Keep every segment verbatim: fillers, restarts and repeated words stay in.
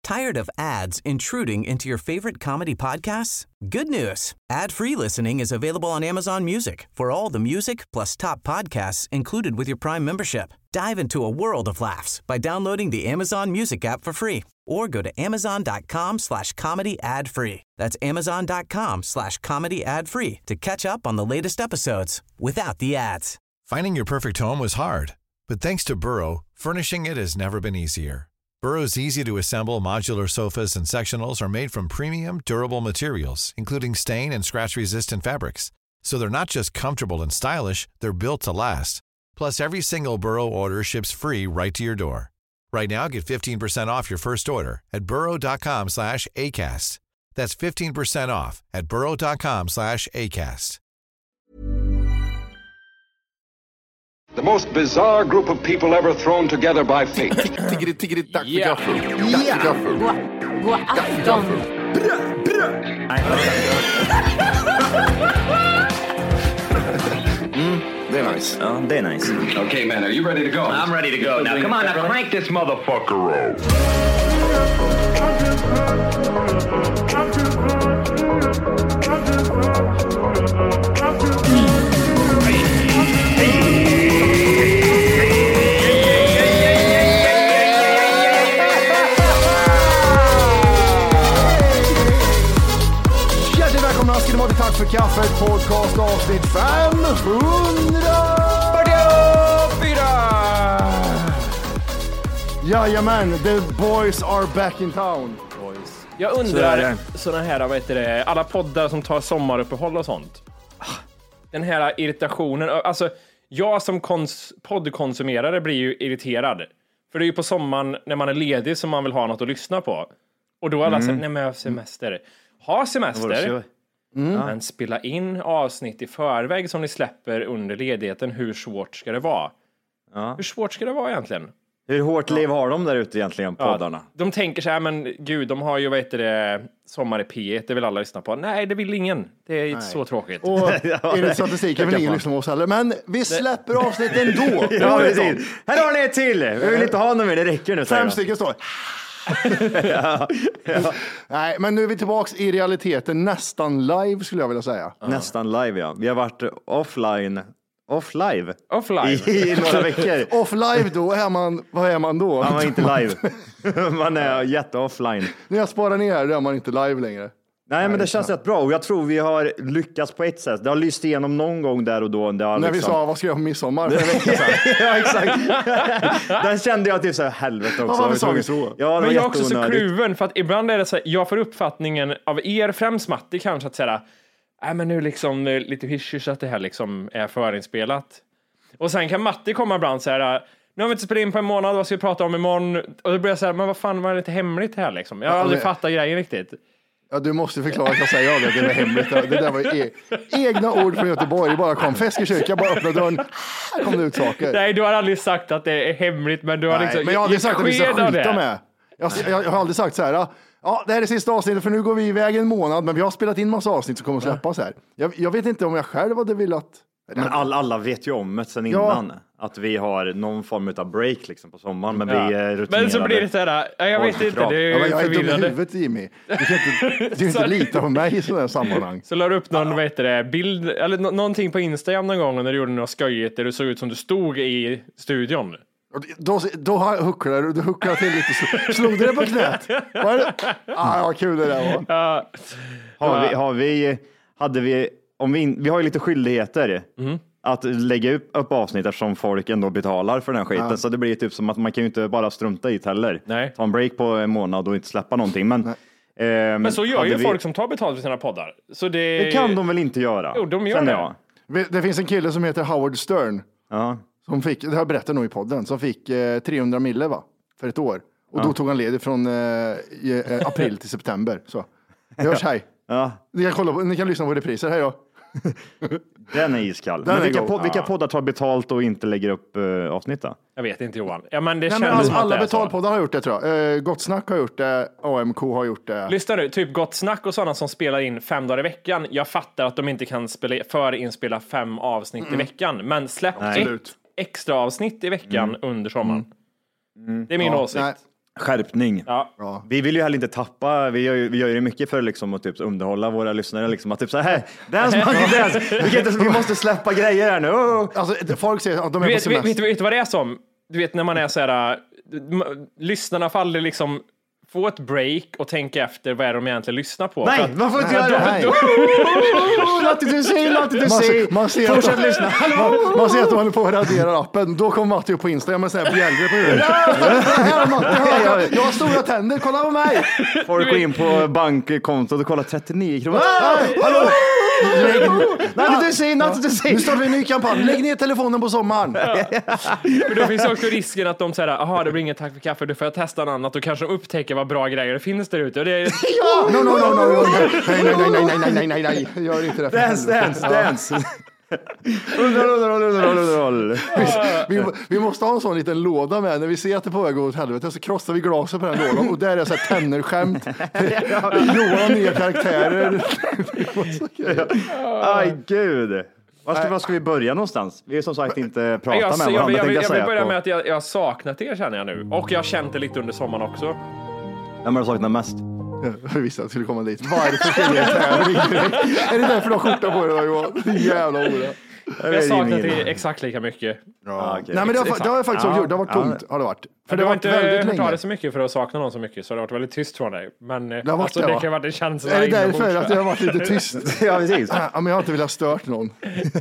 Tired of ads intruding into your favorite comedy podcasts? Good news. Ad-free listening is available on Amazon Music for all the music plus top podcasts included with your Prime membership. Dive into a world of laughs by downloading the Amazon Music app for free or go to amazon.com slash comedy ad free. That's amazon.com slash comedy ad free to catch up on the latest episodes without the ads. Finding your perfect home was hard, but thanks to Burrow, furnishing it has never been easier. Burrow's easy-to-assemble modular sofas and sectionals are made from premium, durable materials, including stain and scratch-resistant fabrics. So they're not just comfortable and stylish, they're built to last. Plus, every single Burrow order ships free right to your door. Right now, get fifteen percent off your first order at burrow.com slash ACAST. That's fifteen percent off at burrow.com slash ACAST. The most bizarre group of people ever thrown together by fate. Tiggeri, tiggeri, tack för Ja. gaffel. Tack för gaffel. God, god afton. Mm, det är nice. Ja, det är nice. Okay, man, are you ready to go? I'm ready to go. Now, come on, now crank this motherfucker up. Hjärtligt välkomna ska ni vara till Tack för kaffet podcast avsnitt femhundrafyrtiofyra. Jajamän, the boys are back in town. Boys. Jag undrar, sådana här, vad heter det, alla poddar som tar sommaruppehåll och sånt. Den här irritationen, alltså jag som kons- poddkonsumerare blir ju irriterad. För det är ju på sommaren när man är ledig som man vill ha något att lyssna på. Och då alla mm. säger, nej men jag har semester. Ha semester, mm. men spela in avsnitt i förväg som ni släpper under ledigheten. Hur svårt ska det vara? Ja. Hur svårt ska det vara egentligen? Hur hårt liv har de där ute egentligen, poddarna? Ja, de tänker så här, men gud, de har ju, vad heter det, Sommar i P ett, det vill alla lyssna på. Nej, det vill ingen. Det är Nej. så tråkigt. Och enligt statistiken vill ingen lyssna på oss heller. Men vi släpper avsnitt ändå. Ja, precis. Här har ni ett till. Vi vill inte ha någon mer, det räcker nu. Fem stycken står. ja, ja. Nej, men nu är vi tillbaks i realiteten. Nästan live skulle jag vilja säga. Ja. Nästan live, ja. Vi har varit offline. Off-live? Off-live. I, I några veckor. Off-live då, är man, vad är man då? Man är inte live. Man är jätte-offline. När jag sparar ner då är man inte live längre. Nej, Nej men det känns rätt bra och jag tror vi har lyckats på ett sätt. Det har lyst igenom någon gång där och då. Det har När liksom... vi sa, vad ska jag på midsommar för en vecka sedan? Ja, exakt. Där kände jag typ så här, helvete också. Ja, varför sa vi så? Ja, men jag är också så kluven, för att ibland är det så här, jag får uppfattningen av er, främst Matti kanske, att säga, nej men nu liksom lite hysch att det här liksom är förinspelat. Och sen kan Matti komma ibland och säga, nu har vi inte spelat in på en månad, vad ska vi prata om imorgon? Och då blir jag så här, men vad fan, var det lite hemligt här liksom? Jag har aldrig fattat grejen riktigt. Ja, du måste förklara att jag säger ja, det, det var hemligt. Det där var e- egna ord från Göteborg. Det bara kom Feskekyrka, bara öppna dörren. Här kom det ut saker. Nej, du har aldrig sagt att det är hemligt, men du har Nej, liksom... men jag har aldrig sagt att vi ska skjuta med. Jag, jag, jag har aldrig sagt så här, ja, det här är sista avsnittet för nu går vi iväg en månad, men vi har spelat in massa avsnitt som kommer att släppas här. Jag, jag vet inte om jag själv hade velat... Men alla, alla vet ju om det sen innan, ja. Att vi har någon form av break liksom på sommaren, men ja. Vi är rutinerade. Men så blir det så här, jag vet inte, det är ja, men jag är dum i förvirrande. huvudet, Jimmy. Du kan inte, du kan inte lita på mig i sådana här sammanhang. Så la du upp någon, vad heter det, bild, eller no- någonting på Instagram någon gång när du gjorde något skojigt där du såg ut som du stod i studion. Då, då hucklar du, du hucklar till lite. Slog du det på knät? Var det? Ah, vad kul det där var. Ja. Har vi, har vi, hade vi, om vi, vi har ju lite skyldigheter mm. att lägga upp, upp avsnitt eftersom folk ändå betalar för den skiten. Ja. Så det blir typ som att man kan ju inte bara strunta i det heller. Nej. Ta en break på en månad och inte släppa någonting. Men, eh, men så gör ju vi... folk som tar betalt för sina poddar. Så det... det kan de väl inte göra? Jo, de gör det. Jag. Det finns en kille som heter Howard Stern. Ja. Som fick, det har jag berättat nog i podden, som fick eh, trehundra mille va? För ett år. Och ja. Då tog han ledig från eh, i, eh, april till september. Så. Vi hörs, hej. Ja. Ni kan kolla på, ni kan lyssna på repriser, hej då. Den är iskall. Den men är vilka, god. pod, vilka ja. poddar tar betalt och inte lägger upp uh, avsnitt då? Jag vet inte, Johan. Ja, men det Nej, känns men alla, som att alla det är betalpoddar har gjort det, tror jag. Uh, Gott Snack har gjort det, A M K har gjort det. Lyssna nu, typ Gott Snack och sådana som spelar in fem dagar i veckan. Jag fattar att de inte kan spela, förinspela fem avsnitt mm. i veckan. Men släpp ett extra avsnitt i veckan mm. under sommaren. Mm. Det är min ja, åsikt. Nej. Skärpning. Ja. Ja. Vi vill ju heller inte tappa, vi gör ju, vi gör ju mycket för liksom, att typ, underhålla våra lyssnare. Liksom, att typ så här, dance monkey dance, vi, kan inte, vi måste släppa grejer här nu. Oh. Alltså, folk säger att de är Du på vet, vet, semester. vet, vet du vad det är som? Du vet när man är så här, äh, lyssnarna faller liksom få ett break och tänka efter vad är de egentligen lyssnar på. Nej, att, man får inte göra det här. Låt det du säger, låt det du säger. Man ser, man, ser att lyssna. Man, man ser att de håller på att radera appen. Då kommer Matti upp på Instagram med sådana här bjällror på huvudet. Här, Matti, jag, jag har stora tänder, kolla på mig. Folk går in på bankkontot och kollar trettionio kronor. Hey, hallå! Lägg, låt det du säger, låt det du säger. Nu startar vi en ny kampanj. Lägg ner telefonen på sommaren. Men då finns också risken att de säger, aha, det blir inget tack för kaffe, då får jag testa något annat och kanske upptäcker vad bra grejer det finns där ute. Och det är... Ja! No, no, no, no, no. Nej, nej, nej, nej, nej, nej, nej, nej. Gör inte det. Dance, dance, dance. Underhåll, underhåll, underhåll. Vi, vi måste ha en sån liten låda med när vi ser att det är på väg åt helvete, så krossar vi glaset på den lådan och där är så här tännerskämt. Johan har nya karaktärer. Aj, gud. Var ska, var ska vi börja någonstans? Vi är som sagt inte pratat jag, med jag, varandra. jag, jag, jag, jag vill börja på. med att jag, jag har saknat er, känner jag nu. Och jag har känt det lite under sommaren också. Vem har du saknat mest? Jag visste att jag skulle komma dit. Vad är det för tävling? Är det därför du har skjorta på dig då, Johan? Det är jävla ora. Jag har saknat det exakt lika mycket. Ja, okay. Nej, men det har, det har jag faktiskt Ja, gjort. Det har varit tomt, har det varit. För Du det har har inte varit väldigt hört länge. av dig så mycket för att sakna någon så mycket, så det har varit väldigt tyst från dig. Men Det har varit alltså, det, det va? kan ha varit en känsla. Är det inombords. därför att jag har varit lite tyst? Ja, precis. Ja, men jag har inte velat stört någon.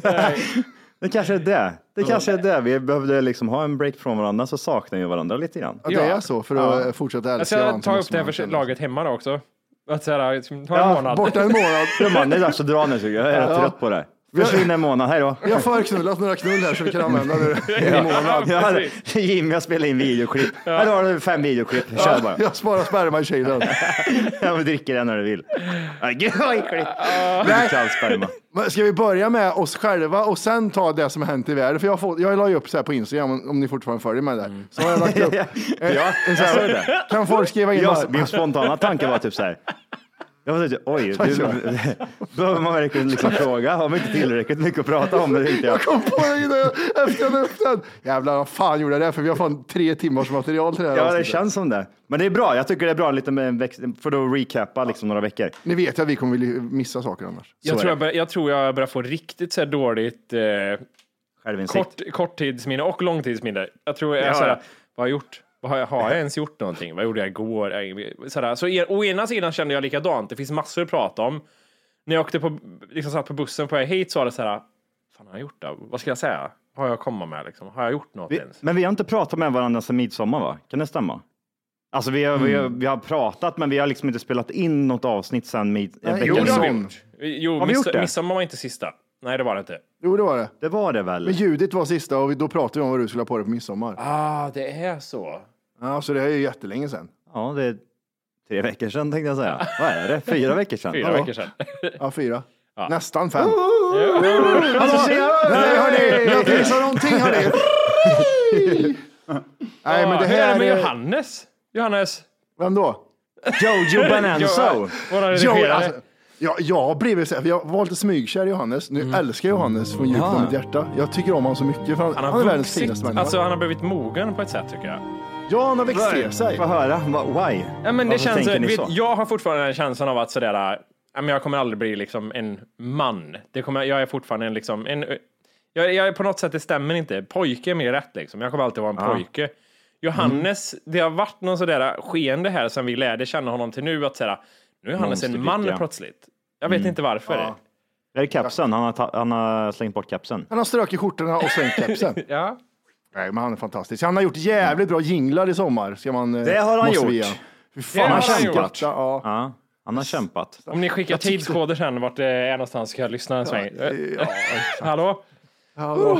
Det kanske är det. Det kanske är det. Vi behövde liksom ha en break från varandra, så saknar vi varandra lite grann. Ja, det är så, för att Ja. fortsätta Jag älska ska varandra. ta upp det här för laget hemma då också. Att säga, ta en Ja, månad. Borta en månad. Ja, man, det är dags att dra nu, tycker jag. Jag är Ja. trött på det. Försvinner en månad, hej då. Jag har förknullat några knull här så vi kan använda nu i en månad. Ja, Jimmy har spelat in videoklipp. Här har du fem videoklipp. Kör bara. Jag sparar sperma i kylen. Jag dricker den när du vill. Aj, gud vad äckligt. Kall sperma. Men ska vi börja med oss själva och sen ta det som har hänt i världen? För jag, har fått, jag la ju upp så här på Instagram, om, om ni fortfarande följer mig där. Så har jag lagt upp. eh, Ja, en så jag såg här, det. kan folk skriva in Ja, massa... min spontana tanke var typ så här. Jag var typ, oj, du, behöver man verkligen liksom fråga? Har vi inte tillräckligt mycket att prata om? Eller inte? Jag kom på det innan, efter jag la upp den. Jävlar, vad fan gjorde jag det? För vi har fan tre timmars material till det här Ja, det avsnittet. känns som det. Men det är bra. Jag tycker det är bra lite med en växt, för att recappa liksom några veckor. Ni vet att vi kommer vilja missa saker annars. Jag Så tror är jag, bör, jag tror jag börjar få riktigt så här dåligt eh, Självinsikt. kort, korttidsminne och långtidsminne. Jag tror jag är Ja, så här, ja. vad har jag gjort? Vad har, jag, har jag ens gjort någonting? Vad gjorde jag igår? Sådär. Så e- å ena sidan kände jag likadant. Det finns massor att prata om. När jag åkte på, liksom satt på bussen på väg hit så var det så här, fan har jag gjort det? Vad ska jag säga? Har jag kommit med liksom? Har jag gjort något Vi, ens? men vi har inte pratat med varandra sedan midsommar, va? Kan det stämma? Alltså vi har, mm. vi, har, vi har pratat, men vi har liksom inte spelat in något avsnitt sedan mid, Nej, veckan jo, det har vi innan. gjort. Jo, Har vi miss, gjort det? midsommar var inte sista. Nej, det var det inte. Jo, det var det. Det var det väl? Men Judit var sista och vi, då pratade vi om vad du skulle ha på dig på midsommar. Ah, det är så. Ja, så det är ju jättelänge sedan. Ja, det är tre veckor sedan tänkte jag säga. Vad är det? Fyra veckor sedan? Fyra ja. veckor sedan. Ja, fyra. Ja. Nästan fem. Alltså, Nej, hörni, jag trissar någonting, hörni. Nej, men det Hur är här det med är... Johannes? Johannes? Vem då? Jojo Bonanzo. Våra Jo, redigerare. alltså, ja, jag har blivit så här, för jag var lite smygkär i Johannes. Nu älskar jag Johannes från djupt av mitt hjärta. Jag tycker om honom så mycket. För han, Han han, har är världens vuxit, finaste människa. alltså han har blivit mogen på ett sätt tycker jag. Ja, han har växt till sig. Få höra. Va- Why? Ja, men det Varför känns, tänker ni vet, så? jag har fortfarande den känslan av att sådär, ja, men jag kommer aldrig bli liksom en man. Det kommer, jag är fortfarande en, liksom, en jag, jag är på något sätt, det stämmer inte. Pojke är mer rätt liksom. Jag kommer alltid vara en Ja. pojke. Johannes, mm. det har varit någon sådär skeende här som vi lärde känna honom till nu, att säga, nu är Johannes en man Monsterblick, ja. plötsligt. Jag vet Mm. inte varför. Ja. Det är kapsen. Han har, ta- han har slängt bort kapsen. Han har strökit skjortorna och slängt kepsen. Ja. Nej, men han är fantastisk. Han har gjort jävligt bra jinglar i sommar. Ska man, eh, Det har han måste gjort. vi, ja. Fy Det fan, har han han kämpat. gjort. Ja. Ja, han har kämpat. Om ni skickar tidskoder sen vart det är någonstans ska jag lyssna en sväng. Ja, Hallå? hallå.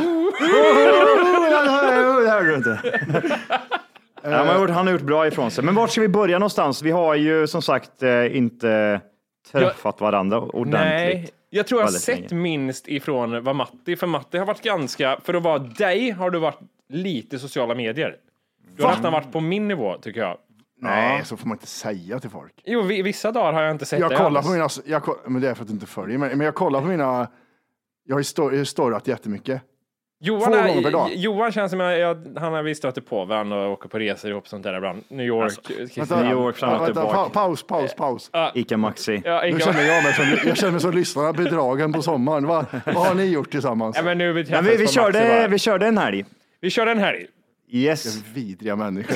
Det hörde du inte. Ja, han, har gjort, han har gjort bra ifrån sig. Men vart ska vi börja någonstans? Vi har ju som sagt eh, inte träffat varandra ordentligt. Nej, jag tror jag har Väldigt sett länge. minst ifrån vad Matti, för Matti har varit ganska, för att vara dig har du varit lite sociala medier. Du har nästan varit på min nivå tycker jag. Nej, så får man inte säga till folk. Jo, vi- vissa dagar har jag inte sett Jag det kollar alls. på mina, jag, ko- men det är för att du inte följer mig. Men jag kollar på mina, jag har ju stor- jag har storrat jättemycket. Johan, Två gånger per dag. Johan känns som jag, jag, han har visst stöter på varandra och åker på resor ihop sånt där ibland. New York. Alltså, vänta, New York fram och tillbaka. Paus, paus, paus. Uh, Ica Maxi. Ja, nu känner jag mig som, jag känner mig som lyssnare bedragen på sommaren. Va, vad har ni gjort tillsammans? Ja, men nu vi, men vi, vi, körde, vi körde en helg. Vi körde en helg. Yes. Vidriga människor.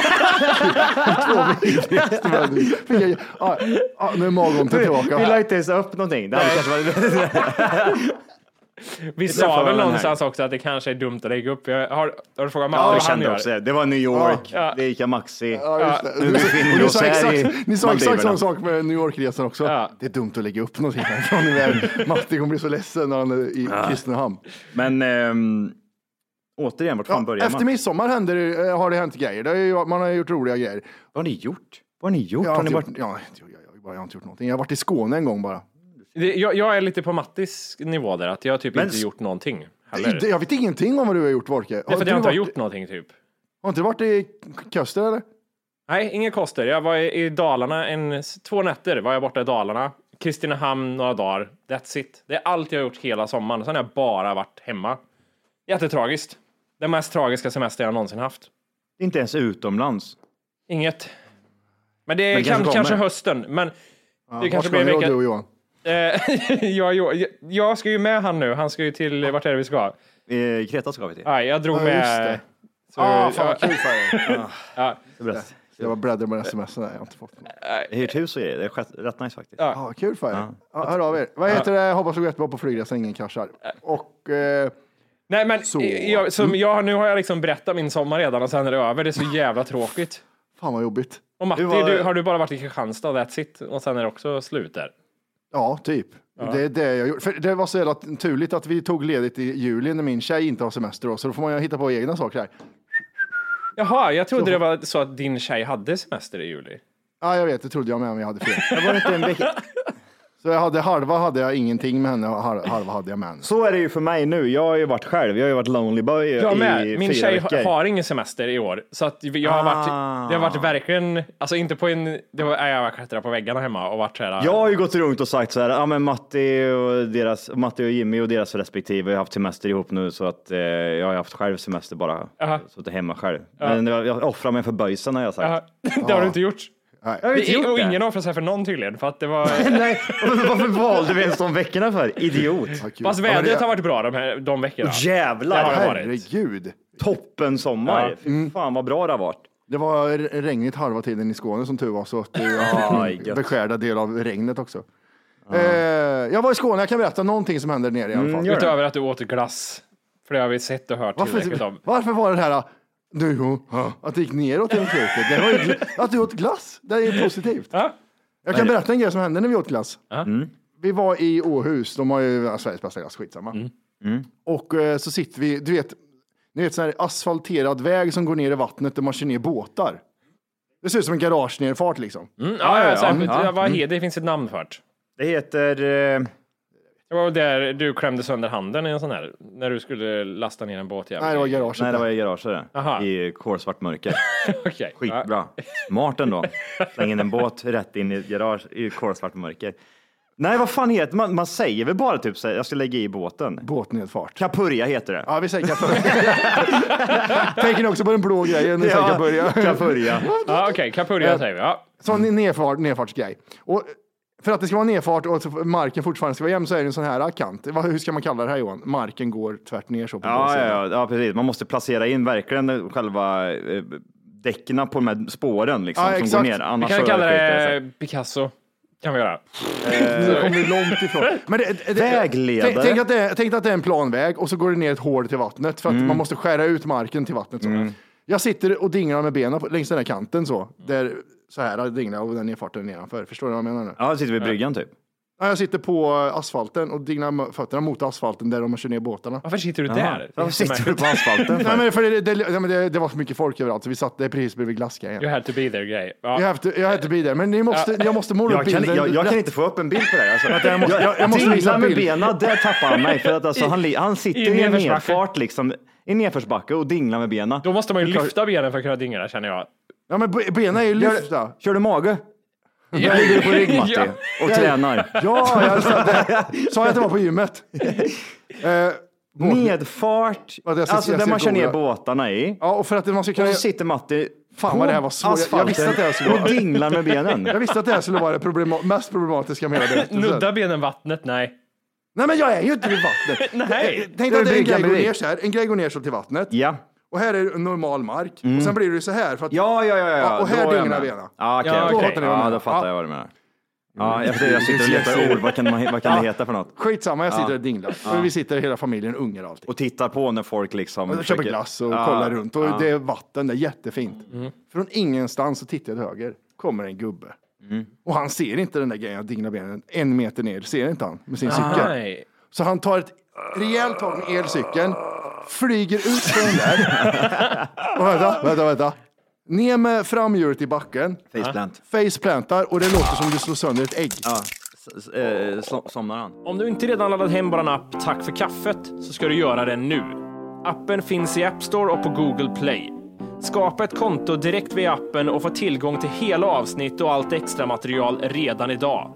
Två vidrigaste människor. Ah, ah, nu är magon tillbaka. Vi la inte ens upp någonting. Det kanske var... Vi sa väl någonstans också att det kanske är dumt att lägga upp. Jag har, har du frågat Matte ja, vad han gör? Också. Det var New York, ja. det gick Maxi. Ja, just det. Nu befinner vi oss här i Ni sa exakt samma sak med New York-resan också. Ja. Det är dumt att lägga upp någonting härifrån i världen. Matte kommer bli så ledsen när han är i ja. Kristinehamn. Men ähm, återigen, vart fan ja, börjar man? Efter midsommar händer, har det hänt grejer. Det är, man har gjort roliga grejer. Vad har ni gjort? Vad har ni gjort? Jag har, har ni varit... varit... ja, jag, jag, jag har inte gjort någonting. Jag har varit i Skåne en gång bara. Det, jag, jag är lite på Mattis nivå där, att jag har typ Men... inte gjort någonting. Heller. Jag vet ingenting om vad du har gjort, Vorke. Det är för att jag inte har gjort någonting typ. Har inte du varit i Köster eller? Nej, ingen Koster. Jag var i, i Dalarna en, två nätter var jag borta i Dalarna. Kristinehamn några dagar. That's it. Det är allt jag har gjort hela sommaren. Sen har jag bara varit hemma. Jättetragiskt. Den mest tragiska semester jag någonsin haft. Inte ens utomlands. Inget. Men det är men kan, kanske, kanske hösten. Men ja, det kanske blir en vecka. Du och Johan? jag, jag, jag ska ju med han nu. Han ska ju till, vart är det vi ska? Eh, Kreta ska vi till. Nej, jag drog ja, med. Så, ah, fan vad kul för er. ah. ja. Jag var bläddrar med sms där, jag har inte fått något. Det är ett hus och grejer, det är rätt nice faktiskt. Ja, ah, kul för er. Ja. Ah, hör av er. Vad heter det? Hoppas du jättebra på flygresan, ingen kraschar. Och... Eh, Nej, men så. Jag, som jag, nu har jag liksom berättat min sommar redan och sen är det över. Det är så jävla tråkigt. Fan vad jobbigt. Och Matti, var... du, har du bara varit i Kristianstad, that's it. Och sen är det också slut där. Ja, typ. Ja. Det är det jag gjorde. För det var så jävla turligt att vi tog ledigt i juli när min tjej inte har semester då. Så då får man ju hitta på egna saker här. Jaha, jag trodde så. Det var så att din tjej hade semester i juli. Ja, jag vet. Det trodde jag med om jag hade fel. Jag var inte en vecka. Så jag hade halva hade jag ingenting med henne och halva hade jag med henne. Så är det ju för mig nu. Jag har ju varit själv. Jag har ju varit lonely boy jag i med. fyra Min tjej veckor. har ingen semester i år. Så att jag har varit, ah. det har varit verkligen, alltså inte på en, det var, jag har klättrat på väggarna hemma och varit så här. Jag har ju gått runt och sagt så här, ja men Matti och deras, Matti och Jimmy och deras respektive har haft semester ihop nu så att eh, jag har haft själv semester bara. Aha. Så att det är hemma själv. Aha. Men jag, jag offrar mig för böjsen har jag sagt. Aha. Det har du inte gjort. Nej. Jag vet inte och det. Ingen offrar sig för någon tydligen för att det var... Nej, varför valde vi ens de veckorna för? Idiot. Fast vädret ja, det... har varit bra de här de veckorna. Jävlar, har herregud. Toppen sommar. Ja. Mm. Fan vad bra det har varit. Det var regnigt halva tiden i Skåne som tur var så att jag fick en beskärda del av regnet också. Ja. Eh, jag var i Skåne, jag kan berätta någonting som hände nere i alla fall. Mm, utöver att du åt glass. För det har vi sett och hört tillräckligt om. Varför var det här... Du, att det gick neråt genom slutet. Det var ju, att du åt glass, det är ju positivt. Ja. Jag kan berätta en grej som hände när vi åt glass. Mm. Vi var i Åhus, de har ju Sveriges bästa glass, skitsamma. Mm. Mm. Och eh, så sitter vi, du vet, ni vet sån här asfalterad väg som går ner i vattnet där man kör ner båtar. Det ser ut som en garagenerfart liksom. Mm. Ja, ja, ja, ja. Ja. Vad, det finns ett namn för det. Det heter... Eh... Det var där du klämde sönder handen i en sån här, när du skulle lasta ner en båt. Nej, det var i garaget. Nej, det var i garaget. Aha. I kolsvart mörker. Okay. Skitbra. Ja. Smart ändå. Släng in en båt rätt in i ett garage i kolsvart mörker. Nej, vad fan heter man? Man säger väl bara typ så här, jag ska lägga i båten. Båtnedfart. Kapurja heter det. Ja, vi säger kapurja. Tänker ni också på den blå grejen? Ja, kapurja. Kapurja. Ja, okej. Okay. Kapurja säger vi. Ja. Så en nedfart, nedfartsgrej. Och för att det ska vara nedfart och marken fortfarande ska vara jämn så är det en sån här kant. Hur ska man kalla det här, Johan? Marken går tvärt ner så på ja, ja, ja, ja, precis. Man måste placera in verkligen själva eh, däckna på de här spåren liksom, ja, som går ner. Annars vi kan kalla det, det Picasso. Kan vi göra. Nu kommer vi långt ifrån. Men det, det, Vägledare. Tänk, tänk, att det, tänk att det är en planväg och så går det ner ett hål till vattnet för att mm. man måste skära ut marken till vattnet. Så. Mm. Jag sitter och dinglar med benen på, längs den här kanten så. Där så här dinglar och den nedfarten nedanför. Förstår du vad jag menar nu? Ja, sitter vid bryggan typ. Ja, jag sitter på asfalten och dinglar fötterna mot asfalten där de kör ner båtarna. Varför sitter du där? Varför sitter du på asfalten? Nej, men för det, det, det, det, det var för mycket folk överallt så vi satt där precis bredvid glassgrejen. You had to be there grej. Ja. Jag, have to, jag had to be there. Men ni måste, ja. jag måste måla upp bilden. Jag, jag kan inte få upp en bild på det. Alltså. jag, måste, jag, jag måste visa med benen, där tappar han mig. För att alltså, han, han sitter i, i en nedfart liksom, i nedförsbacke och dinglar med benen. Då måste man ju lyfta benen för att kunna dingla, känner jag. Ja, men benen är ju lyfta. Kör du mage? Jag ligger på rygg, Matti, och tränar. Ja, jag sa, det, sa jag att det var på gymmet. Eh, Nedfart, Ja, det- jag ska- alltså jag där ska man kör ner googla. båtarna i. Ja, och för att man ska kunna... Och så sitter Matti Fan på vad det här var svårt. Jag- jag asfalten visste att det här skulle vara- och dinglar med benen. Jag visste att det här skulle vara det problema- mest problematiska med hela berättelsen. Nudda benen vattnet, nej. Nej, men jag är ju inte vid vattnet. Nej. Tänk Det är att en bryggan grej går bredvid. ner så här. En grej går ner så till vattnet. Ja. Och här är normal mark. Och sen blir det ju så här. För att, Ja, ja, ja, ja. Ja, och här Då är jag dinglar med. benen. Ja, okej. Ja, okej. okej. Fattar ni vad jag Ja, menar? då fattar Ja. jag vad du menar. Ja, jag, jag sitter och letar ord. Vad kan, man, vad kan det heta för något? Skitsamma, jag sitter och dinglar. Och vi sitter hela familjen, ungar och allting. Och tittar på när folk liksom... Och köper försöker- glass och Ja, kollar runt. Och ja. det är vatten, det är jättefint. Mm. Från ingenstans så tittar jag till höger. Kommer en gubbe. Mm. Och han ser inte den där grejen att dingla benen en meter ner. Ser inte han med sin cykel. Nej. Så han tar ett rejält tag med elcykeln. Flyger ut från den där. Och vänta, vänta, vänta. Ner med framhjulet i backen. Faceplant. Faceplantar och det låter som du slår sönder ett ägg. Ja. S- eh, sl- somnar han? Om du inte redan laddat hem vår app Tack för kaffet så ska du göra det nu. Appen finns i App Store och på Google Play. Skapa ett konto direkt via appen och få tillgång till hela avsnitt och allt extra material redan idag.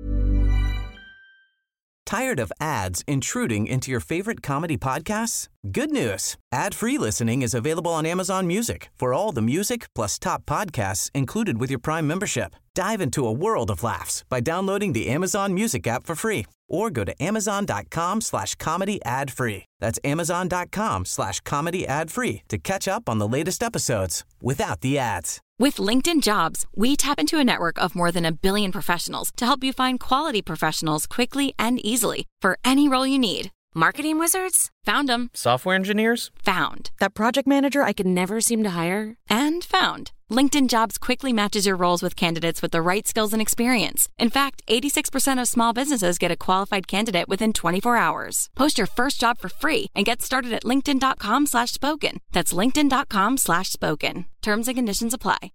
Tired of ads intruding into your favorite comedy podcasts? Good news. Ad-free listening is available on Amazon Music for all the music plus top podcasts included with your Prime membership. Dive into a world of laughs by downloading the Amazon Music app for free or go to amazon.com slash comedy ad free. That's amazon.com slash comedy ad free to catch up on the latest episodes without the ads. With LinkedIn Jobs, we tap into a network of more than a billion professionals to help you find quality professionals quickly and easily for any role you need. Marketing wizards? Found them. Software engineers? Found. That project manager I could never seem to hire? And found. LinkedIn Jobs quickly matches your roles with candidates with the right skills and experience. In fact, eighty-six percent of small businesses get a qualified candidate within twenty-four hours. Post your first job for free and get started at linkedin.com slash spoken. That's linkedin.com slash spoken. Terms and conditions apply.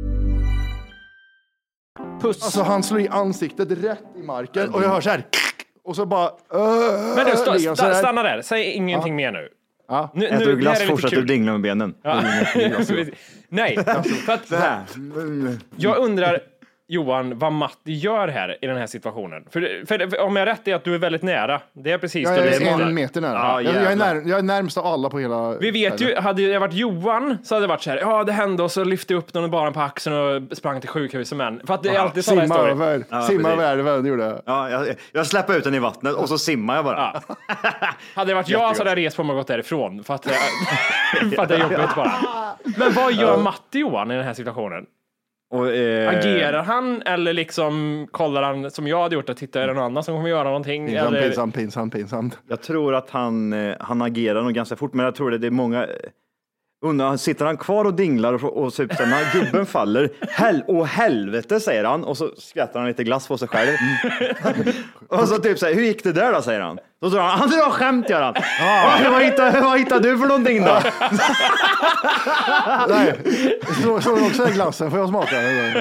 Puss. Alltså han slår i ansiktet rätt i marken och jag hör så här. Och så bara... Men du, sta, ligger han så sta, där. stanna där. Säg ingenting mer nu. Ja. Nu, Äter nu du det här glass är lite fortsätter du kul. dingla med benen. Ja. Nej, för att, jag undrar Johan, vad Matti gör här i den här situationen. För, för, för om jag är rätt är att du är väldigt nära. Det är precis Jag det du är säger. en meter nära. Ja, jag, jag, är jävlar. när, jag är närmst av alla på hela... Vi vet ju, hade det varit Johan så hade det varit så här, ja det hände och så lyfte jag upp någon bara på axeln och sprang till sjukhuset men. För att det är alltid sådana Simma historier. över. Ja, Simma precis. över, det gjorde jag. Ja, jag, jag släpper ut den i vattnet och så simmar jag bara. Ja. Hade det varit jag så hade jag rest på mig och gått därifrån. För att, jag, för att det är jobbigt bara. Men vad gör Matti Johan i den här situationen? Och, eh, Agerar han eller liksom kollar han som jag hade gjort och tittar är det någon annan som kommer göra någonting? Pinsamt, Eller... pinsamt, pinsamt, pinsamt. Jag tror att han, eh, han agerar nog ganska fort, men jag tror det, det är många... eh, Undrar, sitter han kvar och dinglar och, och typ sen när gubben faller, hel, åh helvete säger han och så skrattar han lite glass på sig själv. Och så typ säger hur gick det där då säger han. Då tror han, han drar skämt gör han. Ah. Vad hittade, vad hittade du för någonting då? Nej, så, så också den glassen, får jag smaka?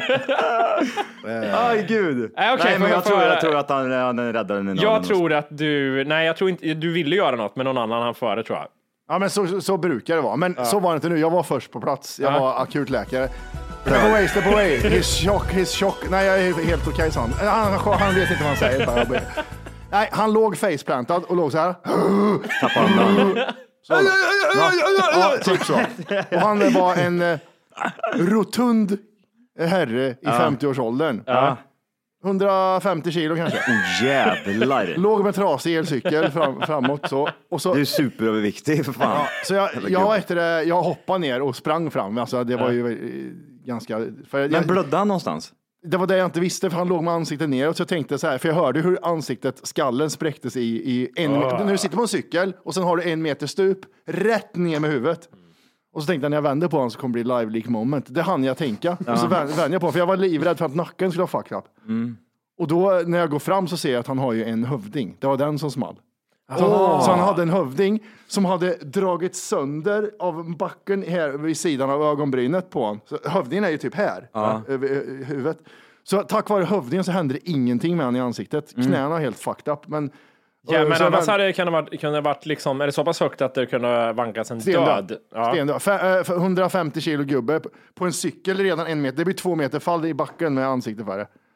Aj gud. Nej, okej, Nej, men får jag jag tror, få- jag tror att han, han räddade den. Jag tror att du, nej jag tror inte, du ville göra något med någon annan han före tror jag. Ja, men så, så brukar det vara. Men så var det inte nu. Jag var först på plats. Jag Ja. var akutläkare. Step away, step away. He's shock, he's shock. Nej, jag är helt okej, sa han. Han, han. Han vet inte vad han säger. Bara, jag ber. Nej, han låg faceplantad och låg så här. Tappade andan. Så. Ja, ja, typ så. Och han var en eh, rotund herre i femtio-årsåldern. Ja. hundrafemtio kilo kanske. Jävlar. Låg med trasig elcykel fram, framåt så. Och så Du är superöverviktig för fan. Ja, så jag, jag, efter det, jag hoppade ner och sprang fram. Alltså, det var ju eh, ganska... För jag, Men blödde han någonstans? det var det jag inte visste, för han låg med ansiktet neråt. Så jag tänkte så här, för jag hörde hur ansiktet, skallen spräcktes i, i en... När du sitter på en cykel och sen har du en meter stup rätt ner med huvudet. Och så tänkte jag när jag vänder på honom så kommer det bli live-like moment. Det hann jag tänka. Och så vände jag på, för jag var livrädd för att nacken skulle ha fucked up. Mm. Och då när jag går fram så ser jag att han har ju en hövding. Det var den som small. Så, så han hade en hövding som hade dragit sönder av backen här vid sidan av ögonbrynet på honom. Så hövdingen är ju typ här, över ö- huvudet. Så tack vare hövdingen så hände det ingenting med han i ansiktet. Knäna var helt fucked up. Men, Ja, men så annars väl- hade det kunnat varit, kunnat varit liksom, är det så pass högt att det kunde vankas en Stendöd. död? Ja. Stendöd. Fe- äh, för hundrafemtio kilo gubbe på en cykel redan en meter. Det blir två meter fall i backen med ansiktet för det.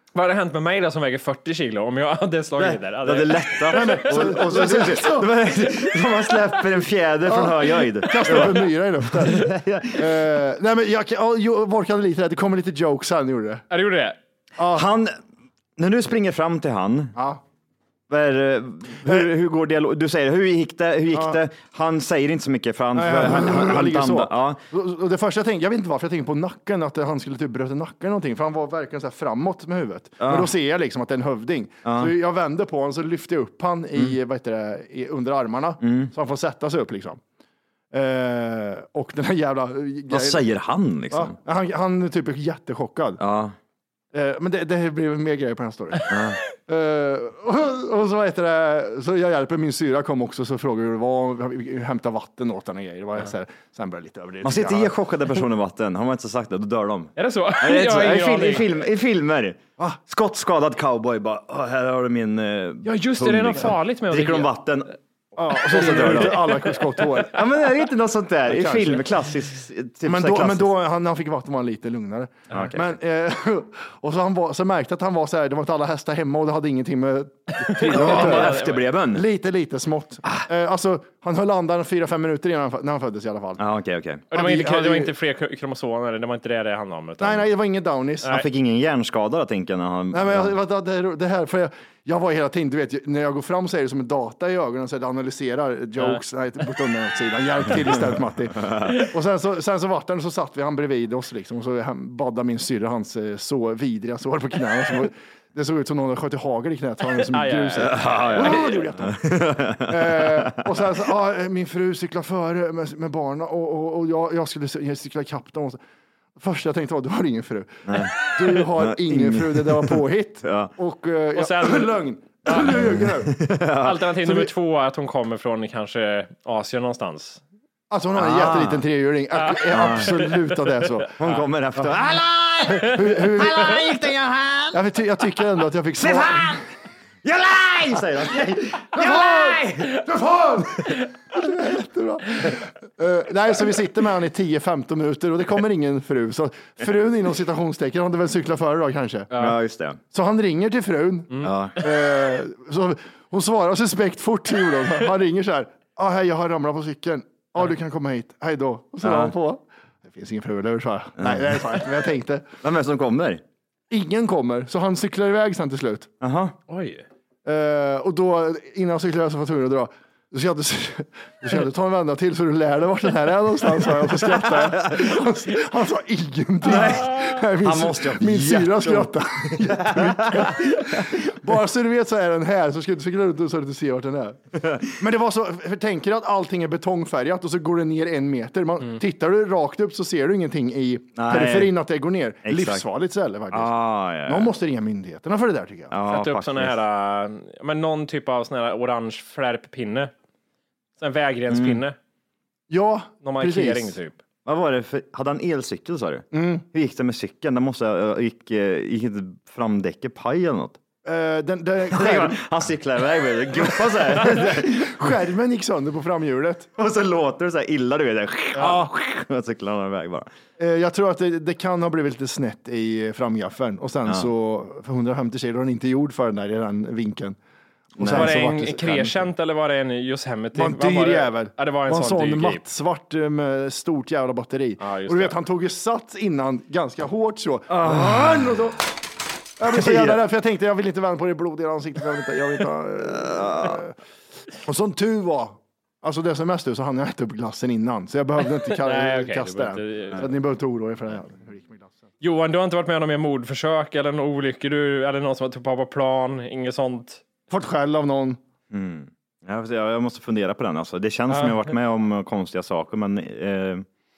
Vad hade hänt med mig då som väger fyrtio kilo om jag hade slagit in där? Hade... Det är lättare. och, och så, så, så, så. Man släpper en fjäder från hög höjd. Kastar upp en myra i luften. uh, nej men jag, jag orkade lite där. Det kommer lite jokes här, gjorde det. Ja, det gjorde det. Uh. Han, när du springer fram till han, uh. Hur, hur går dialog? Du säger, hur gick det? Hur gick ja. det? Han säger inte så mycket för han, Nej, han, han, han, han, han ligger så. Ja. Och det första jag tänkte, jag vet inte varför jag tänkte på nacken, att han skulle typ bröta nacken eller någonting, för han var verkligen så här framåt med huvudet. Ja. Men då ser jag liksom att det är en hövding. Ja. Så jag vänder på honom, så lyfter jag upp han i, mm. vad heter det, i, under armarna, mm. så han får sätta sig upp liksom. Eh, och den här jävla... Vad grejen, säger han liksom? Ja, han, han är typ jättechockad. Ja. Eh, men det, det blir mer grejer på den här storyn. Ja. Uh, och, och så heter det, så jag hjälper min syra kom också, så frågar hur det var, hämta vatten åt henne och grejer. Det var ja. så här, sen började lite över det. Man sitter och ger chockade personer vatten, har man inte sagt det, då dör de. Är det så? Är det så? I, film, i, film, I filmer, ah. skottskadad cowboy bara, oh, här har du min uh, ja just det, det är något farligt med att dricker de vatten. Ja, och så, så dör de. Alla skotthår. Ja, men det är inte något sånt där i film, klassiskt. Typ men, då, men då han, han fick vatten var han lite lugnare. Ah, okay. Men, eh, och så han var, så märkte att han var så här, det var inte alla hästar hemma och det hade ingenting med efterbliven. Lite, lite smått. Ah. Eh, alltså, han höll andan fyra, fem minuter innan han, när han föddes i alla fall. Ah, okay, okay. Det, var inte, det var inte fler kromosomer, det var inte det det handlade om. Utan... Nej, nej, det var ingen downies. Han fick ingen hjärnskada, jag tänker när han... Nej, men jag, det, det här, för jag, jag var hela tiden, du vet, när jag går fram så är det som en data i ögonen, så jag analyserar jokes, nej, på tunnan åt sidan, hjälp till istället Matti. Och sen så, sen så vart den, så satt vi han bredvid oss liksom, och så badde min syrra hans så vidriga sår på knäna. Så det såg ut som någon hade skjutit hagel i knät, han som grus. Och sen så, ah, min fru cyklar före med, med barnen och, och, och jag, jag skulle cykla ikapp dem. Första jag tänkte var, du har ingen fru. Nej. Du har Nej, ingen, ingen fru, det där var påhitt. Ja. Och, uh, och sen ja, lögn. Ja. Alternativ nummer vi... två är att hon kommer från kanske Asien någonstans. Alltså hon har en ah. jätteliten trehjuling. Ah. Absolut av det så. Hon kommer efter. Ja. Hallå! Hur, hur... Hallå, gick det Johan? Jag, ty- jag tycker ändå att jag fick svar. Jag laj! Säger han. Jag laj! För fan! Jättebra. Uh, nej, så vi sitter med han i tio femton minuter och det kommer ingen fru. Så frun inom citationstecken hade väl cyklat före då kanske. Ja, just det. Så han ringer till frun. Mm. Uh, så hon svarar suspekt fort. Han ringer så här. Ah, hej, jag har ramlat på cykeln. Ja, ah, du kan komma hit. Hej då. Och så ja. var han på. Det finns ingen fru, eller hur? Så nej, det är sant. Men jag tänkte. Vem är det som kommer? Ingen kommer, så han cyklar iväg sen till slut. Aha. Oj. Uh, och då, innan jag cyklade så var jag tvungen att dra. Du ska, du ska ta en vända till så du lär dig vart den här är någonstans. Jag får skratta. Han, han sa ingenting. Nej. Min, han måste min syra skrattade jättemycket. Bara så du vet så är den här, så ska du cykla ut så att du ser vart den är. Men det var så, för tänker att allting är betongfärgat och så går det ner en meter. Man, mm. Tittar du rakt upp så ser du ingenting i periferin att det går ner. Exakt. Livsfarligt ställe faktiskt. Ah, ja, ja. Man måste ringa myndigheterna för det där tycker jag. Ah, Sätta upp såna här, men någon typ av sån här orange flärppinne. En vägrenspinne. Mm. Ja, någon markering typ. Vad var det för, hade han elcykel sa du? Mm. Hur gick det med cykeln? Det måste uh, gick, uh, gick inte framdäcket paj eller något? Uh, den, den, skärm... Han cyklar iväg med det, guppa så här. Skärmen gick sönder på framhjulet. Och så låter det så här illa, du vet. Ja. Och cyklar han iväg bara. Uh, jag tror att det, det kan ha blivit lite snett i framgaffeln. Och sen ja. så, för hundrafemtio kilo har den inte gjord för den där i den vinkeln. Och sen var det en Crescent eller var det en Yosemite? Man dyr jävel. Ja, det var en, var en sån, sån mattsvart med stort jävla batteri. Ja, och du vet, han tog ju sats innan ganska hårt så. Ah. Och så jag blev så jävla där, för jag tänkte jag vill inte vända på det blod i ansiktet. Jag vill inte, jag vill inte, uh, och som tur var, alltså det som mest tur så hann jag äta upp glassen innan. Så jag behövde inte ka- Nej, okay, kasta den. Inte, så att ni behöver inte oroa er för det här. Johan, du har inte varit med om någon mer mordförsök eller någon olyckor, du, eller någon som har tuppat på plan, inget sånt? Fått skäll av någon. Mm. Jag, jag måste fundera på den. Alltså. Det känns ja. som jag har varit med om konstiga saker, men eh,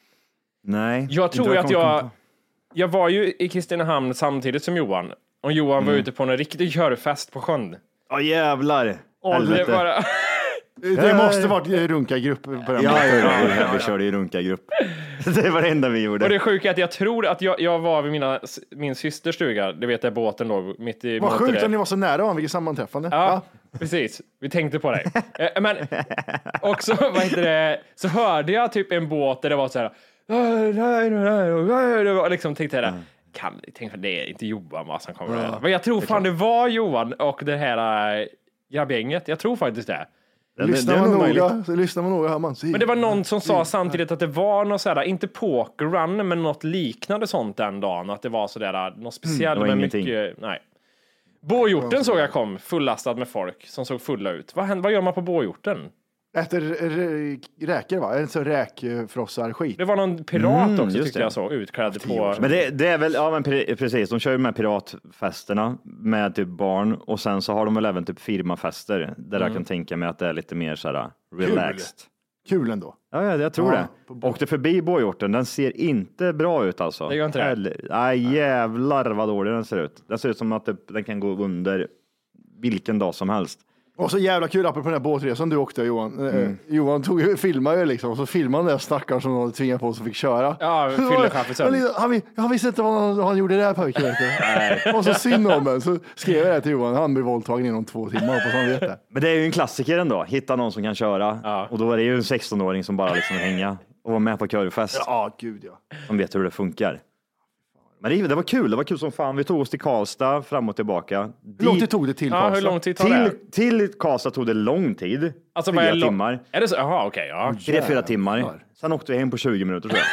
nej. Jag tror att jag, jag var ju i Kristinehamn samtidigt som Johan. Och Johan mm. var ute på en riktig körfest på sjön. Åh oh, jävlar. Och det, bara... det måste varit runkargrupp på den. Ja, ja, ja, ja, vi körde i runkargrupp. Det var det enda vi gjorde. Och det är sjukt att jag tror att jag, jag var vid mina, min systers stuga. Det vet jag, båten låg mitt i. Vad sjukt att ni var så nära om vilket sammanträffande. Ja, ja, precis. Vi tänkte på dig. Men också, vad heter det, så hörde jag typ en båt där det var så här. Och liksom tänkte jag det. kan, tänk, det är inte Johan vad som kommer ja. Men jag tror fan det var Johan och det här äh, grabbgänget. Jag tror faktiskt det. Lyssnar man noga, så lyssnar man noga hör man. Men det var någon som sa samtidigt att det var något sådär, inte pokerrun, men något liknande sånt den dagen. Att det var sådär, något speciellt mm, med ingenting. Mycket, nej. Båhjorten såg jag kom, fullastad med folk som såg fulla ut. Vad, händer, vad gör man på båhjorten? Äter räkor va? En sån räkfrossar skit. Det var någon pirat mm, också tyckte det. Jag såg utklädd på. Men det, det är väl, ja men precis, de kör ju med piratfesterna med typ barn och sen så har de väl även typ firmafester där mm. jag kan tänka mig att det är lite mer såhär relaxed. Kul, Kul ändå. Ja, ja jag tror ja, det. Åkte förbi båhjorten, den ser inte bra ut alltså. Det gör inte det. Nej jävlar vad dålig den ser ut. Den ser ut som att det, den kan gå under vilken dag som helst. Och så jävla kul apropå den här båtresan du åkte Johan. Mm. Johan tog, filmade ju liksom och så filmade den där stackaren som de tvingade på som fick köra. Ja, fyllekaffet. Han, han visste inte vad han, han gjorde där pojken. Det var så synd om en. Så skrev jag det till Johan. Han blir våldtagen inom två timmar på han vet det. Men det är ju en klassiker ändå. Hitta någon som kan köra. Ja. Och då är det ju en sexton-åring som bara liksom hänga och vara med på körfest. Ja, gud ja. Som vet hur det funkar. Men det, det var kul, det var kul som fan. Vi tog oss till Karlstad fram och tillbaka. Hur lång tid tog det till Karlstad? Ja, hur lång tid tog till, det? Till Karlstad tog det lång tid. Alltså fyra lo- timmar. Är det så? Jaha, okej. Okay, ja. Tre, fyra timmar. Sen åkte vi hem på tjugo minuter tror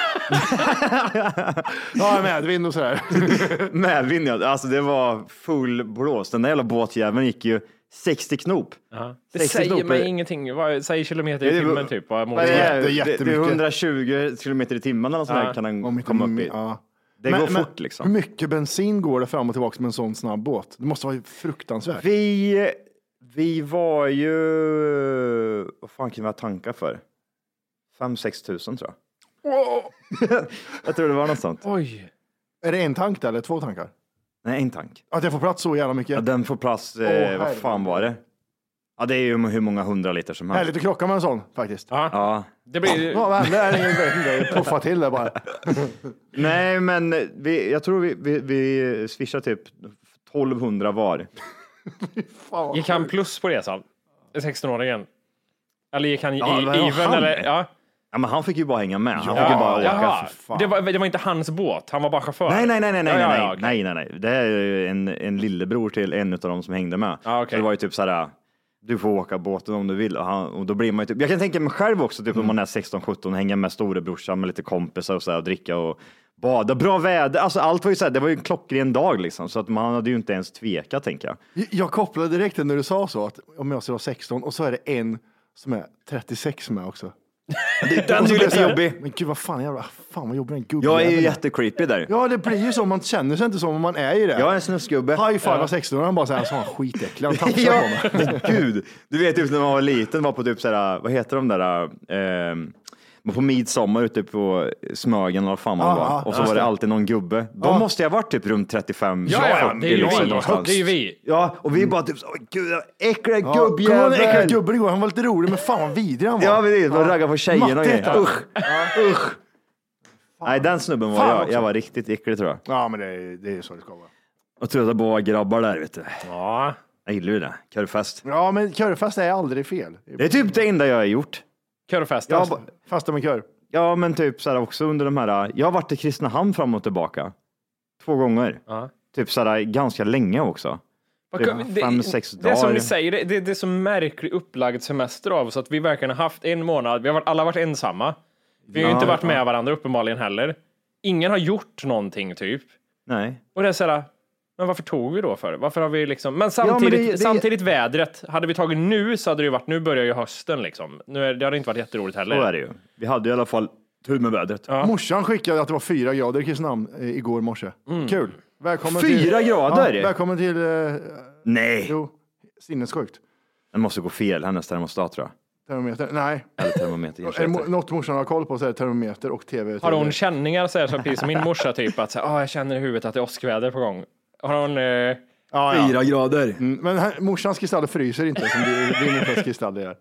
jag. Ja, medvind och sådär. Medvind, ja. Alltså det var full blås. Den där jävla båtjäveln gick ju sextio knop. Uh-huh. Det säger knop mig är... ingenting. Vad säger kilometer i det timmen typ? Vad det, är, det, är det är etthundratjugo kilometer i timmen eller sådär uh-huh. kan den komma upp i. Uh-huh. Det men, går men, fort liksom. Hur mycket bensin går det fram och tillbaka med en sån snabb båt? Det måste vara fruktansvärt. Vi, vi var ju... Vad fan kan vi ha tankar för? fem sex tusen tror jag. Wow. Jag tror det var något sånt. Oj. Är det en tank där eller två tankar? Nej, en tank. Att jag får plats så jävla mycket? Ja, den får plats, eh, oh, vad fan var det? Ja, det är ju hur många hundra liter som helst. Härligt att krocka med en sån, faktiskt. Ja. ja. Det blir... Ja, men det är ingen puffa till det bara. Nej, men vi, jag tror vi, vi, vi swishar typ tolvhundra var. Gick han plus på resan? sexton-åringen? Eller gick han ja, i even? Eller, ja. Ja, men han fick ju bara hänga med. Han ja, fick ju bara åka. Det var, det var inte hans båt, han var bara chaufför. Nej, nej, nej, nej, nej, ja, ja, nej, ja, okay. nej, nej, nej. Det är en, en lillebror till en av dem som hängde med. Ja, okay. Så det var ju typ så här, du får åka båten om du vill. Och, han, och då blir man ju typ, jag kan tänka mig själv också, typ mm. om man är sexton sjutton, hänga med storebrorsan med lite kompisar och så här, och dricka och bada. Bra väder, alltså allt var ju så här, det var ju en klockren dag liksom, så att man hade ju inte ens tvekat, tänker jag. Jag, jag kopplade direkt när du sa så, att om jag ska vara sexton och så är det en som är trettiosex med också. Det, den är ju lite jobbig. Men gud, vad fan, jävla, fan vad jobbig den gubben. Jag är ju jättecreepy där. Ja, det blir ju så, man känner sig inte som om man är i det. Jag är en snusgubbe. High five var sexton och han bara säger så här skitäcklig. Han tafsar ja, på mig. Gud, du vet ju när man var liten, var på typ så här, vad heter de där, eh, på midsommar ute på Smögen eller vad fan man ah, var. Och så var det alltid någon gubbe. Då ah. måste jag varit typ runt trettiofem. Ja, ja, det är ju vi. Det är ju vi. Ja, och vi bara typ så, gud, äckliga ja, gubbjävel. Äckliga gubben igår, han var lite rolig, men fan vad vidrig han var. Ja, vi var ragga på tjejerna och grejer. Usch, ja. usch. Nej, den snubben var jag. Jag var riktigt äcklig tror jag. Ja, men det är, det är så det ska vara. Och tror att det bara grabbar där, vet du. Ja. Jag gillar ju det. Körfest. Ja, men körfest är aldrig fel. Det är typ det enda jag har gjort. Körfest? Ja, fasta med kör. Ja, men typ så här också under de här, jag har varit i Kristinehamn fram och tillbaka två gånger. Uh-huh. Typ så här ganska länge också. Det, fem, sex det, dagar. Det som ni säger, det, det, det är så märkligt upplagd semester av så att vi verkligen har haft en månad, vi har varit, alla varit ensamma. Vi har ju ja, inte varit med ja. varandra uppenbarligen heller. Ingen har gjort någonting typ. Nej. Och det är så här, men varför tog vi då för? Varför har vi liksom, men samtidigt, ja, men det, det... samtidigt vädret, hade vi tagit nu så hade det ju varit, nu börjar ju hösten liksom. Nu är, det hade inte varit jätteroligt heller. Så är det ju. Vi hade i alla fall tur med vädret. Ja. Morsan skickade att det var fyra grader i Kristinehamn eh, igår morse. Mm. Kul. Välkommen fyra till, grader? Ja, välkommen till... Eh, Nej. Jo, sinnessjukt. Den måste gå fel, hennes termostat tror jag. Termometer? Nej. Eller termometer. Är det något morsan har koll på så är det termometer och tv. Har hon känningar så här, som precis som min morsa typ att så här, oh, jag känner i huvudet att det är åskväder på gång. Har hon... Eh... Ja, ja. Fyra grader. Mm, men här, morsans kristaller fryser inte som din morsans kristaller gör.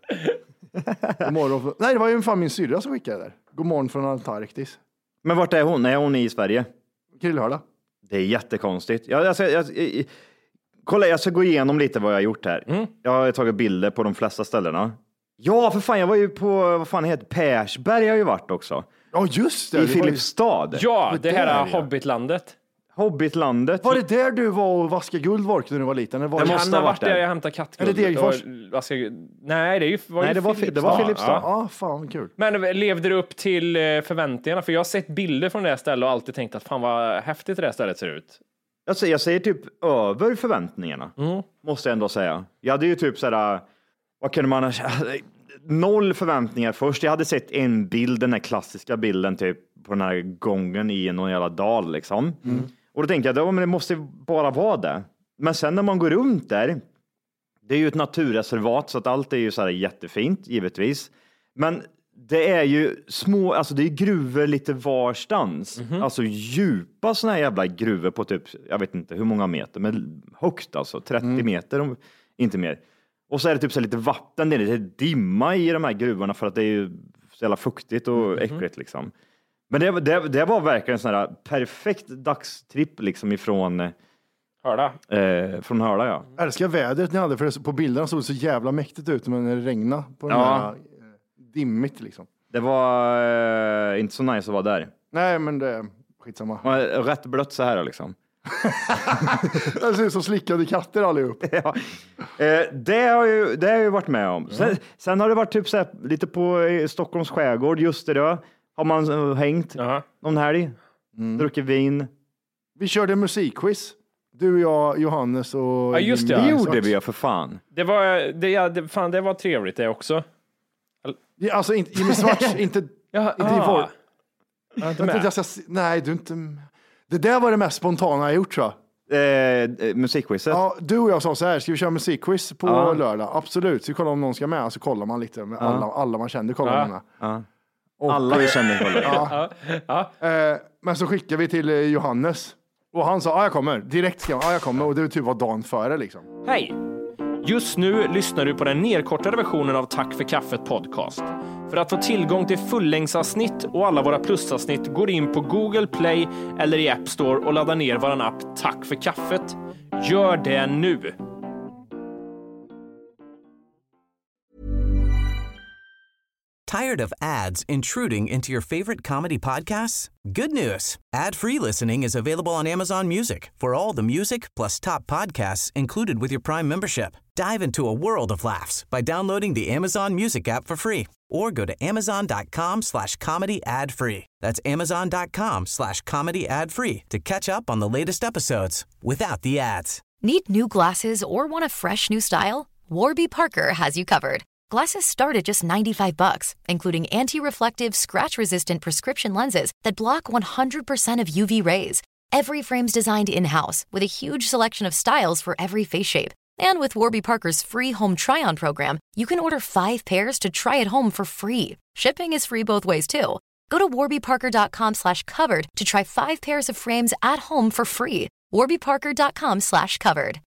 Morgon, nej, det var ju fan min syrra som skickade där. God morgon från Antarktis. Men vart är hon? Är hon i Sverige? Grillhörda. Det är jättekonstigt. Jag, alltså, jag, jag, kolla, jag ska gå igenom lite vad jag har gjort här. Mm. Jag har tagit bilder på de flesta ställena. Ja, för fan, jag var ju på, vad fan heter Persberg har ju varit också. Ja, just det. I det Filipstad. Ju... Ja, det här är Hobbitlandet. Hobbitlandet. Var det där du var och vaskade guldvork när du var liten? Eller var Det det måste ha varit där jag hämtade kattguld. Är det Degerfors? Nej, det är ju, var Nej, ju det var, Filipstad. det var Filipstad. Ja, ah, fan kul. Men levde du upp till förväntningarna? För jag har sett bilder från det här stället och alltid tänkt att fan vad häftigt det här stället ser ut. Jag säger, jag säger typ över förväntningarna, mm. måste jag ändå säga. Jag hade ju typ sådär, vad kunde man, noll förväntningar först. Jag hade sett en bild, den här klassiska bilden typ på den här gången i någon jävla dal liksom. Mm. Och då tänkte jag, då, men det måste bara vara det. Men sen när man går runt där, det är ju ett naturreservat så att allt är ju så här jättefint, givetvis. Men det är ju små, alltså det är gruvor lite varstans. Mm-hmm. Alltså djupa såna här jävla gruvor på typ, jag vet inte hur många meter, men högt alltså, trettio mm. meter, om inte mer. Och så är det typ så lite vatten, det är lite dimma i de här gruvorna för att det är ju så jävla fuktigt och mm-hmm. äckligt liksom. Men det, det, det var verkligen en sån här perfekt dagstripp liksom ifrån Hörda. Eh, från Hörda, ja. Jag älskar vädret ni hade, för på bilderna såg det så jävla mäktigt ut när det regnade på den ja. här eh, dimmigt liksom. Det var eh, inte så nice att vara där. Nej, men det är skitsamma. Man är rätt blött så här liksom. Det ser ut som slickade katter allihop. Ja. Eh, det har ju det har jag ju varit med om. Sen, sen har det varit typ så här, lite på eh, Stockholms skärgård, just det då. Har man uh, hängt uh-huh. någon helg, mm. druckit vin. Vi körde musikquiz. Du, jag, Johannes och... Ja, just det. Det gjorde vi, för fan. Det var, det, ja, det, fan, det var trevligt det också. Ja, alltså, inte, Jimmy Svarts, inte, ja, inte i vår... Jag inte med. Jag ska, nej, du inte... Det där var det mest spontana jag gjort, tror jag. Eh, musikquizet? Ja, du och jag sa så här, ska vi köra musikquiz på ja. lördag? Absolut, så vi kollar om någon ska med, så kollar man lite med ja. alla, alla man kände, kollar ja. man ja. Och, alla vi kände kollar. ja. ja. Eh, men så skickade vi till Johannes. Och han sa, ja jag kommer. Direkt skrev han, ja jag kommer. Och det typ var dagen före liksom. Hej! Just nu lyssnar du på den nedkortade versionen av Tack för kaffet podcast. För att få tillgång till fullängdsavsnitt och alla våra plusavsnitt går in på Google Play eller i App Store och laddar ner våran app Tack för kaffet. Gör det nu! Tired of ads intruding into your favorite comedy podcasts? Good news. Ad-free listening is available on Amazon Music for all the music plus top podcasts included with your Prime membership. Dive into a world of laughs by downloading the Amazon Music app for free or go to amazon.com slash comedy ad free. That's amazon.com slash comedy ad free to catch up on the latest episodes without the ads. Need new glasses or want a fresh new style? Warby Parker has you covered. Glasses start at just ninety-five bucks, including anti-reflective, scratch-resistant prescription lenses that block one hundred percent of U V rays. Every frame's designed in-house with a huge selection of styles for every face shape. And with Warby Parker's free home try-on program, you can order five pairs to try at home for free. Shipping is free both ways, too. Go to warbyparker.com slash covered to try five pairs of frames at home for free. warbyparker.com slash covered.